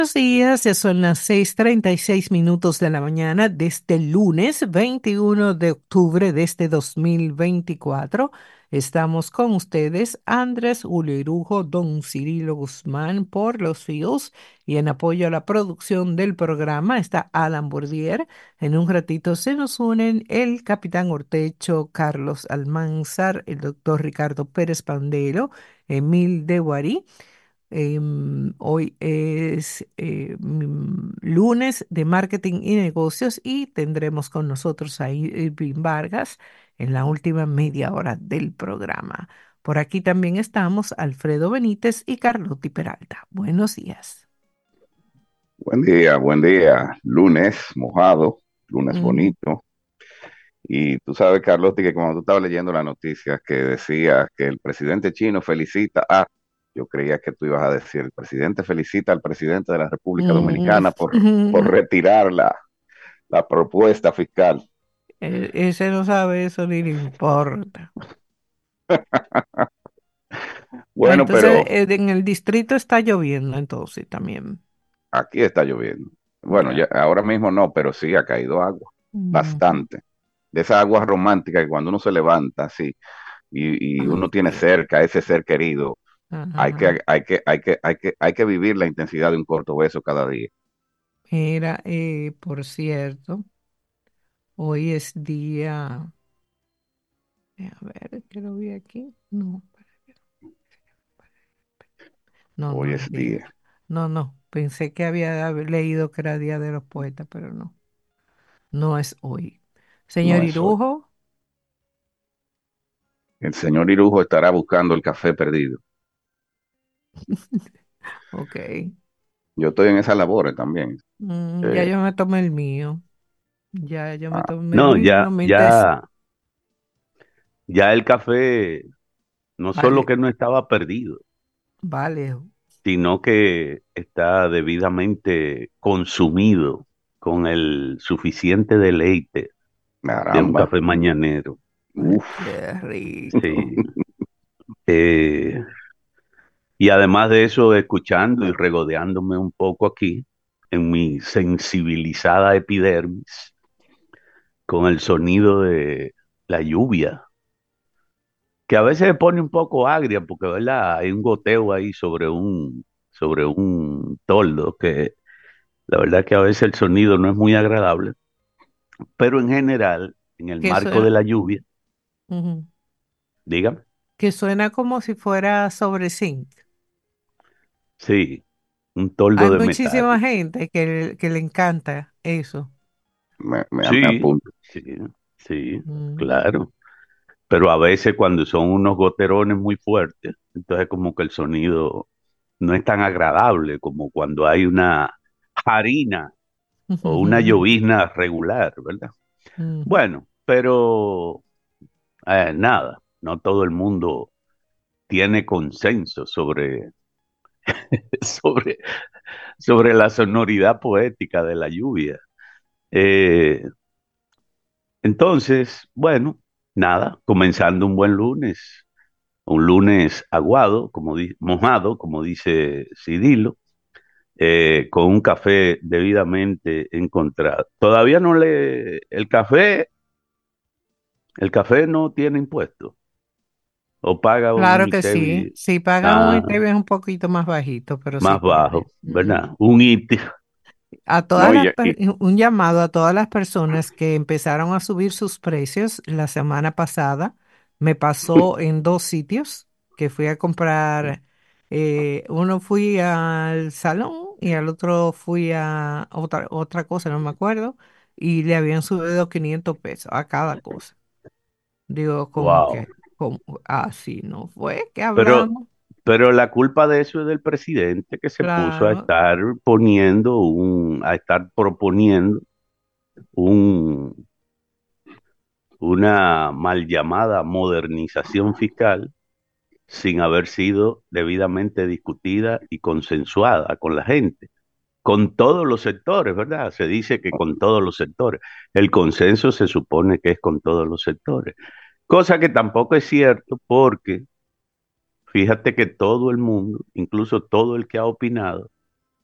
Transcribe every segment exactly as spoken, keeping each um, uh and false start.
Buenos días, ya son las seis treinta y seis minutos de la mañana de este lunes veintiuno de octubre de este dos mil veinticuatro. Estamos con ustedes, Andrés Julio Irujo, don Cirilo Guzmán por los fios y en apoyo a la producción del programa está Alan Bordier. En un ratito se nos unen el capitán Ortecho, Carlos Almanzar, el doctor Ricardo Pérez Pandelo, Emil de Guarí. Em, hoy es eh, mm, lunes de marketing y negocios y tendremos con nosotros a Irving Vargas en la última media hora del programa. Por aquí también estamos Alfredo Benítez y Carlotti Peralta. Buenos días. Buen día, buen día. Lunes mojado, lunes Mm, bonito. Y tú sabes, Carlotti, que cuando tú estabas leyendo la noticia que decía que el presidente chino felicita a, yo creía que tú ibas a decir, el presidente felicita al presidente de la República mm, Dominicana por, por retirar la, la propuesta fiscal. e- Ese no sabe eso ni le importa. Ah, Bueno, entonces, pero eh, en el distrito está lloviendo, entonces también. aquí está lloviendo. Bueno, Ya. ya ahora mismo no, pero sí ha caído agua, Ujú. bastante. De esa agua romántica que cuando uno se levanta así y, y Ay, uno tiene Dios. cerca a ese ser querido. Hay Ajá. que, hay que, hay que, hay que, hay que vivir la intensidad de un corto beso cada día. Mira, eh, por cierto, hoy es día, eh, a ver, ¿qué lo vi aquí? No, no, Hoy no es es día. día. No, no, pensé que había hab- leído que era Día de los Poetas, pero no, no es hoy. Señor No es hoy. Irujo, El señor Irujo estará buscando el café perdido. ok. Yo estoy en esas labores también. Mm, ya Eh, yo me tomé el mío, ya yo me ah, tomé el No, mío, no ya, me interesa. ya, ya el café no solo Vale, que no estaba perdido, vale. sino que está debidamente consumido con el suficiente deleite de un caramba. café mañanero. Ay, Uf. qué rico. Sí. Eh, y además de eso, escuchando y regodeándome un poco aquí en mi sensibilizada epidermis con el sonido de la lluvia que a veces se pone un poco agria porque, ¿verdad? Hay un goteo ahí sobre un, sobre un toldo que la verdad que a veces el sonido no es muy agradable, pero en general, en el Que marco de suena, la lluvia, ujú, dígame, que suena como si fuera sobre zinc. sí, un toldo Hay de metal. muchísima gente que, que le encanta eso. Me, me, me Sí, apunto. sí, sí, Mm. claro. Pero a veces cuando son unos goterones muy fuertes, entonces como que el sonido no es tan agradable como cuando hay una harina o una llovizna regular, ¿verdad? Ujú. Bueno, pero eh, nada, no todo el mundo tiene consenso sobre, sobre, sobre la sonoridad poética de la lluvia. Eh, entonces, bueno, nada, comenzando un buen lunes, un lunes aguado, como di- mojado, como dice Cirilo, eh, con un café debidamente encontrado. Todavía no le, el café, el café no tiene impuestos. O paga un Claro que sí. ITEVI Si pagan un ah, I T V es un poquito más bajito, pero sí más tiene. bajo, Mm. ¿verdad? Un I T E, A todas No, y, las per- y- un llamado a todas las personas que empezaron a subir sus precios la semana pasada. Me pasó en dos sitios que fui a comprar. Eh, uno fui al salón y al otro fui a otra, otra cosa, no me acuerdo, y le habían subido quinientos pesos a cada cosa. Digo, como wow. que, como, así no fue que Pero, hablamos. pero la culpa de eso es del presidente que se puso a Claro. estar poniendo un, a estar proponiendo un, una mal llamada modernización fiscal sin haber sido debidamente discutida y consensuada con la gente, con todos los sectores, ¿verdad? Se dice que con todos los sectores. El consenso se supone que es con todos los sectores, cosa que tampoco es cierto porque fíjate que todo el mundo, incluso todo el que ha opinado,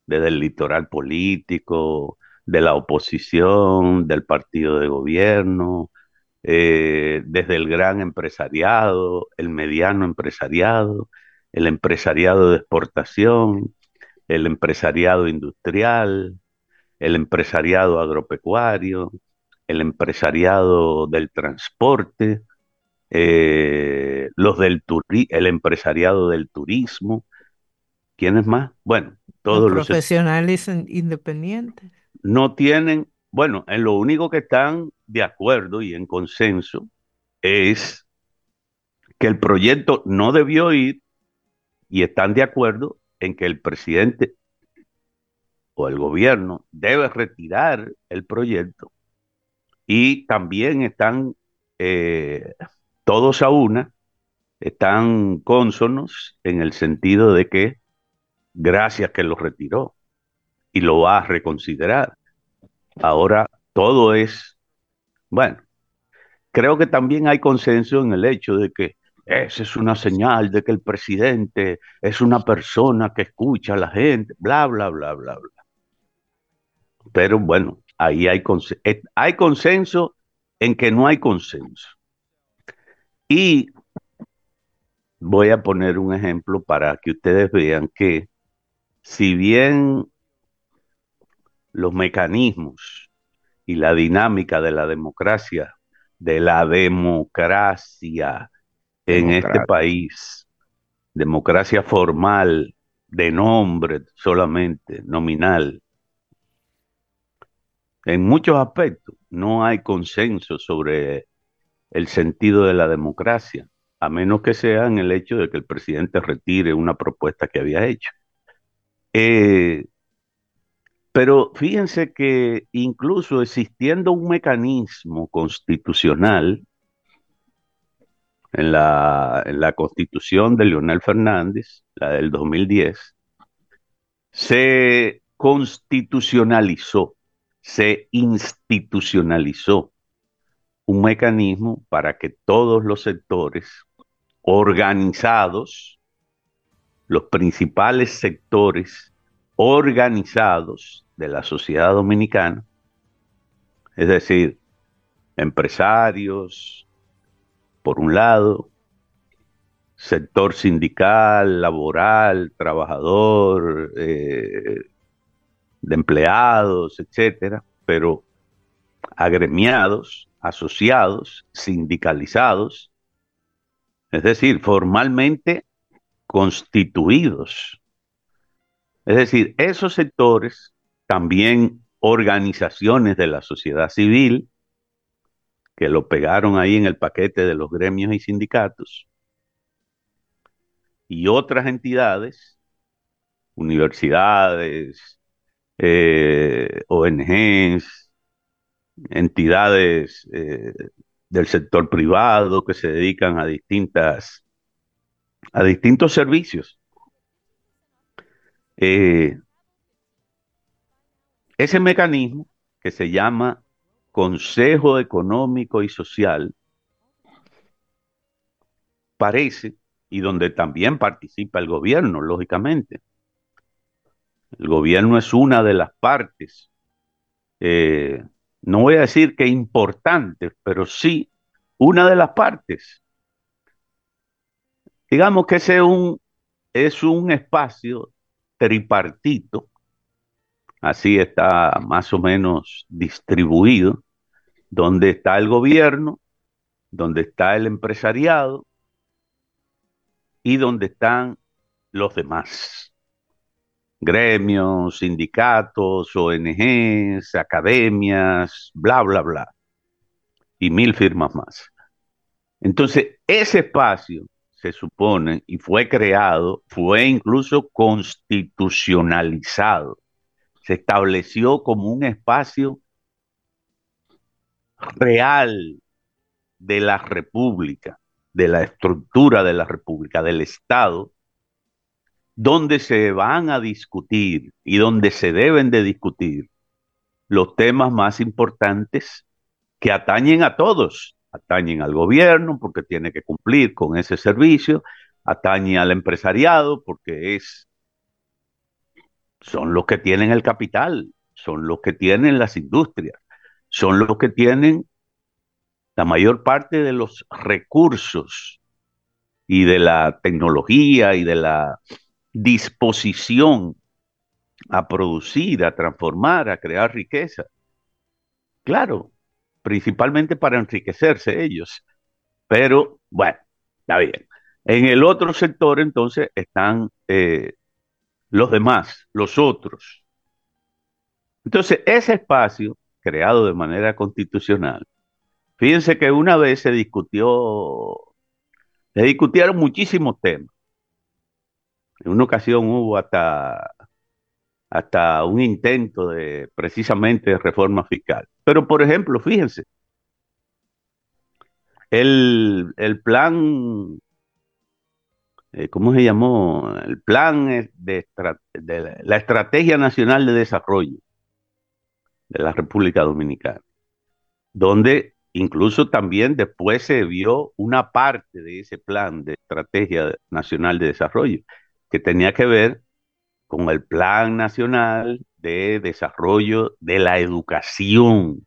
desde el litoral político, de la oposición, del partido de gobierno, eh, desde el gran empresariado, el mediano empresariado, el empresariado de exportación, el empresariado industrial, el empresariado agropecuario, el empresariado del transporte, eh, los del turi el empresariado del turismo. ¿Quiénes más? Bueno, Los todos los profesionales in- independientes. no tienen, bueno, en lo único que están de acuerdo y en consenso es que el proyecto no debió ir y están de acuerdo en que el presidente o el gobierno debe retirar el proyecto y también están eh, todos a una, están cónsonos en el sentido de que gracias que lo retiró y lo va a reconsiderar. Ahora todo es, bueno, creo que también hay consenso en el hecho de que esa es una señal de que el presidente es una persona que escucha a la gente, bla, bla, bla, bla, bla. Pero bueno, ahí hay, conse eh, hay consenso en que no hay consenso. Y voy a poner un ejemplo para que ustedes vean que si bien los mecanismos y la dinámica de la democracia, de la democracia en este Democracia. país, democracia formal, de nombre solamente, nominal, en muchos aspectos no hay consenso sobre el sentido de la democracia, a menos que sea en el hecho de que el presidente retire una propuesta que había hecho. Eh, pero fíjense que incluso existiendo un mecanismo constitucional en la, en la constitución de Leonel Fernández, la del dos mil diez, se constitucionalizó, se institucionalizó un mecanismo para que todos los sectores organizados, los principales sectores organizados de la sociedad dominicana, es decir, empresarios, por un lado, sector sindical, laboral, trabajador, eh, de empleados, etcétera, pero agremiados, asociados, sindicalizados, es decir, formalmente constituidos. Es decir, esos sectores, también organizaciones de la sociedad civil, que lo pegaron ahí en el paquete de los gremios y sindicatos, y otras entidades, universidades, eh, O N Ges, entidades eh, del sector privado que se dedican a distintas, a distintos servicios. Eh, ese mecanismo que se llama Consejo Económico y Social parece, y donde también participa el gobierno, lógicamente. El gobierno es una de las partes, eh, no voy a decir que importante, pero sí una de las partes. Digamos que ese es un, es un espacio tripartito, así está más o menos distribuido, donde está el gobierno, donde está el empresariado y donde están los demás. Gremios, sindicatos, O N Ges, academias, bla, bla, bla, y mil firmas más. Entonces, ese espacio se supone y fue creado, fue incluso constitucionalizado, se estableció como un espacio real de la República, de la estructura de la República, del Estado, donde se van a discutir y donde se deben de discutir los temas más importantes que atañen a todos. Atañen al gobierno porque tiene que cumplir con ese servicio, atañe al empresariado porque es son los que tienen el capital, son los que tienen las industrias, son los que tienen la mayor parte de los recursos y de la tecnología y de la disposición a producir, a transformar, a crear riqueza. Claro, principalmente para enriquecerse ellos. Pero bueno, está bien. En el otro sector entonces están eh, los demás, los otros. Entonces, ese espacio creado de manera constitucional, fíjense que una vez se discutió, se discutieron muchísimos temas. En una ocasión hubo hasta, hasta un intento de precisamente de reforma fiscal. Pero, por ejemplo, fíjense, el, el plan, eh, ¿cómo se llamó? El plan eh, de, estra- de la la Estrategia Nacional de Desarrollo de la República Dominicana, donde incluso también después se vio una parte de ese plan de Estrategia Nacional de Desarrollo, que tenía que ver con el Plan Nacional de Desarrollo de la Educación,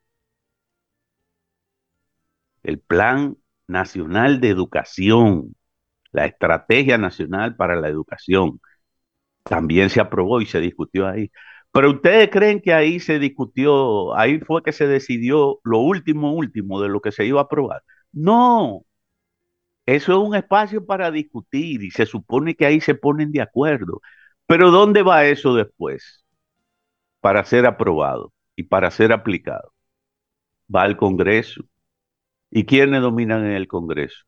el Plan Nacional de Educación, la Estrategia Nacional para la Educación. También se aprobó y se discutió ahí. Pero ustedes creen que ahí se discutió, ahí fue que se decidió lo último, último de lo que se iba a aprobar. No, eso es un espacio para discutir y se supone que ahí se ponen de acuerdo. Pero ¿dónde va eso después para ser aprobado y para ser aplicado? Va al Congreso. ¿Y quiénes dominan en el Congreso?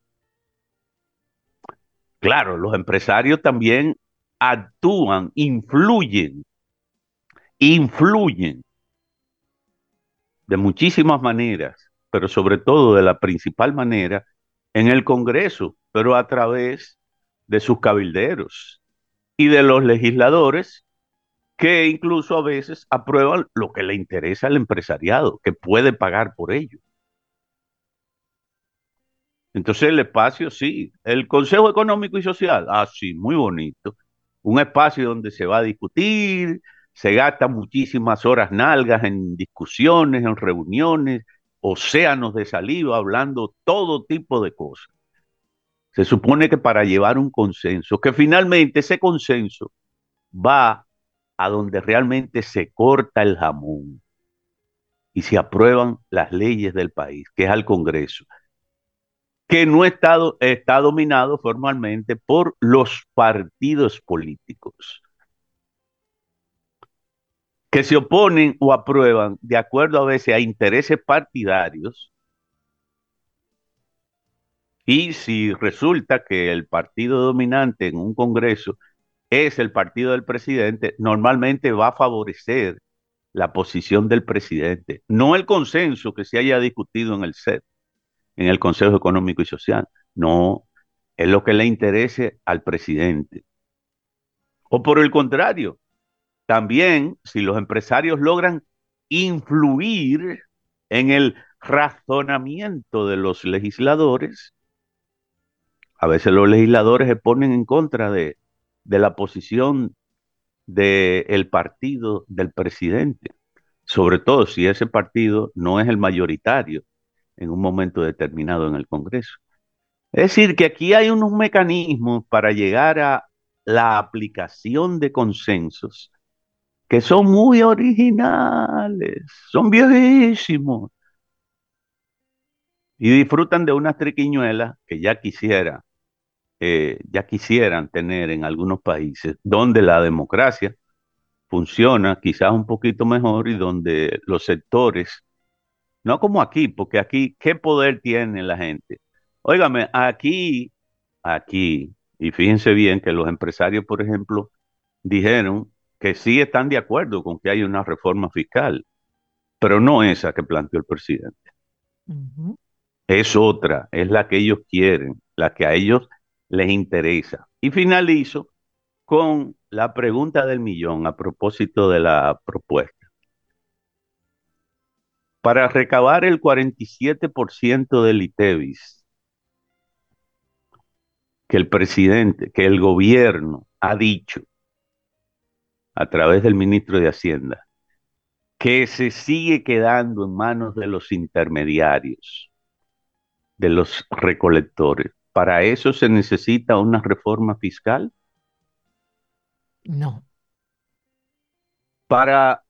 Claro, los empresarios también actúan, influyen, influyen de muchísimas maneras, pero sobre todo de la principal manera en el Congreso, pero a través de sus cabilderos y de los legisladores que incluso a veces aprueban lo que le interesa al empresariado, que puede pagar por ello. Entonces el espacio, sí, el Consejo Económico y Social, ah, sí, muy bonito. Un espacio donde se va a discutir, se gastan muchísimas horas nalgas en discusiones, en reuniones, océanos de saliva, hablando todo tipo de cosas. Se supone que para llevar un consenso, que finalmente ese consenso va a donde realmente se corta el jamón y se aprueban las leyes del país, que es al Congreso, que no está, está dominado formalmente por los partidos políticos, que se oponen o aprueban de acuerdo a veces a intereses partidarios, y si resulta que el partido dominante en un Congreso es el partido del presidente, normalmente va a favorecer la posición del presidente, no el consenso que se haya discutido en el C E P, en el Consejo Económico y Social, no, es lo que le interese al presidente. O por el contrario, también si los empresarios logran influir en el razonamiento de los legisladores, a veces los legisladores se ponen en contra de, de la posición del partido del presidente, sobre todo si ese partido no es el mayoritario en un momento determinado en el Congreso. Es decir, que aquí hay unos mecanismos para llegar a la aplicación de consensos que son muy originales, son viejísimos y disfrutan de unas triquiñuelas que ya quisiera, eh, ya quisieran tener en algunos países donde la democracia funciona quizás un poquito mejor y donde los sectores, no como aquí, porque aquí, ¿qué poder tiene la gente? Óigame, aquí, aquí, y fíjense bien que los empresarios, por ejemplo, dijeron que sí están de acuerdo con que haya una reforma fiscal, pero no esa que planteó el presidente. Ujú. Es otra, es la que ellos quieren, la que a ellos les interesa. Y finalizo con la pregunta del millón a propósito de la propuesta. Para recabar el cuarenta y siete por ciento del ITEVIS que el presidente, que el gobierno ha dicho a través del ministro de Hacienda, que se sigue quedando en manos de los intermediarios, de los recolectores. Para eso se necesita una reforma fiscal, No. para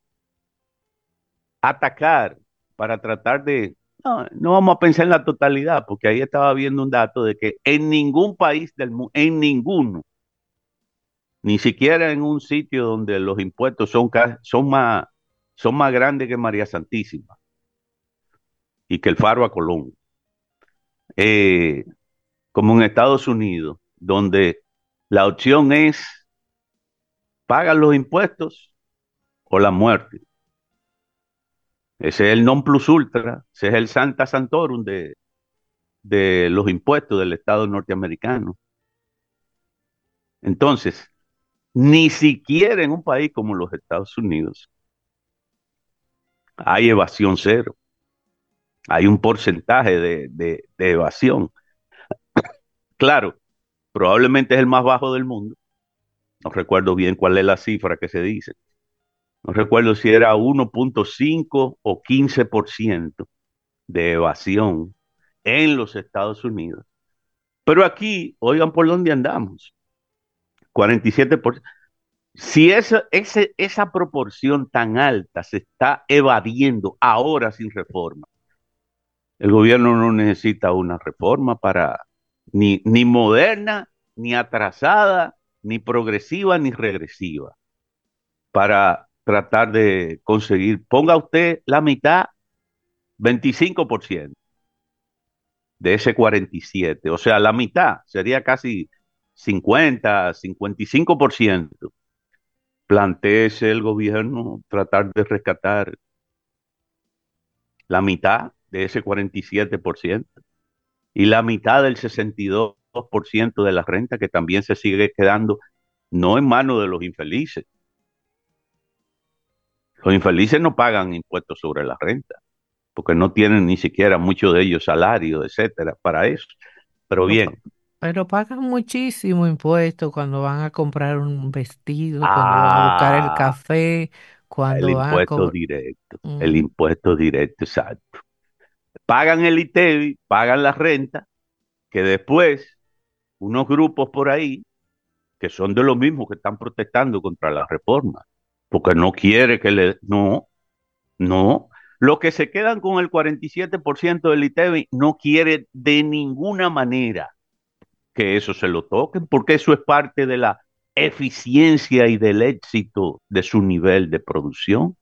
atacar, para tratar de... No, no vamos a pensar en la totalidad, porque ahí estaba viendo un dato de que en ningún país del mundo, en ninguno, ni siquiera en un sitio donde los impuestos son, ca- son más, son más grandes que María Santísima y que el Faro a Colón, eh, como en Estados Unidos, donde la opción es pagar los impuestos o la muerte. Ese es el non plus ultra, ese es el Santa Santorum de, de los impuestos del Estado norteamericano. Entonces, ni siquiera en un país como los Estados Unidos hay evasión cero, hay un porcentaje de, de, de evasión. Claro, probablemente es el más bajo del mundo, no recuerdo bien cuál es la cifra que se dice, no recuerdo si era uno punto cinco o quince por ciento de evasión en los Estados Unidos. Pero aquí, oigan por dónde andamos, cuarenta y siete por ciento. Si esa, ese, esa proporción tan alta se está evadiendo ahora sin reforma, el gobierno no necesita una reforma para ni, ni moderna, ni atrasada, ni progresiva, ni regresiva, para tratar de conseguir, ponga usted la mitad, veinticinco por ciento de ese cuarenta y siete, o sea, la mitad sería casi cincuenta, cincuenta y cinco por ciento. Plantéese el gobierno tratar de rescatar la mitad de ese cuarenta y siete por ciento y la mitad del sesenta y dos por ciento de la renta que también se sigue quedando no en manos de los infelices. Los infelices no pagan impuestos sobre la renta porque no tienen ni siquiera muchos de ellos salarios, etcétera, para eso. Pero Pero, pa- bien, pero pagan muchísimo impuesto cuando van a comprar un vestido, cuando van a buscar el ah, café, el cuando van a impuesto cobrar. directo, el impuesto directo, exacto. Pagan el ITEVI, pagan la renta, que después unos grupos por ahí que son de los mismos que están protestando contra la reforma, porque no quiere que le... No, no. Los que se quedan con el cuarenta y siete por ciento del ITEVI no quiere de ninguna manera que eso se lo toquen, porque eso es parte de la eficiencia y del éxito de su nivel de producción.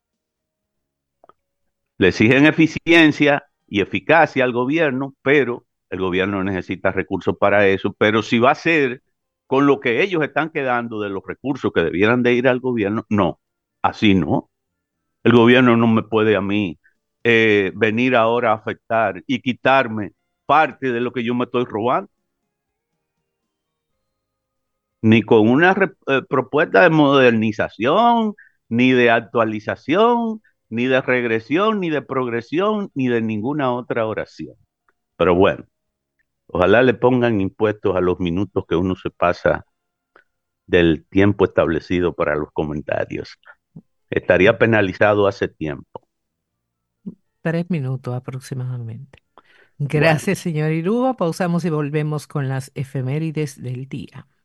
Le exigen eficiencia y eficacia al gobierno, pero el gobierno necesita recursos para eso. Pero si va a ser con lo que ellos están quedando de los recursos que debieran de ir al gobierno, no, así no. El gobierno no me puede a mí eh, venir ahora a afectar y quitarme parte de lo que yo me estoy robando, ni con una re- eh, propuesta de modernización, ni de actualización, ni de regresión, ni de progresión, ni de ninguna otra oración. Pero bueno, ojalá le pongan impuestos a los minutos que uno se pasa del tiempo establecido para los comentarios. Estaría penalizado hace tiempo. Tres minutos aproximadamente. Bueno. Gracias, señor Iruba. Pausamos y volvemos con las efemérides del día.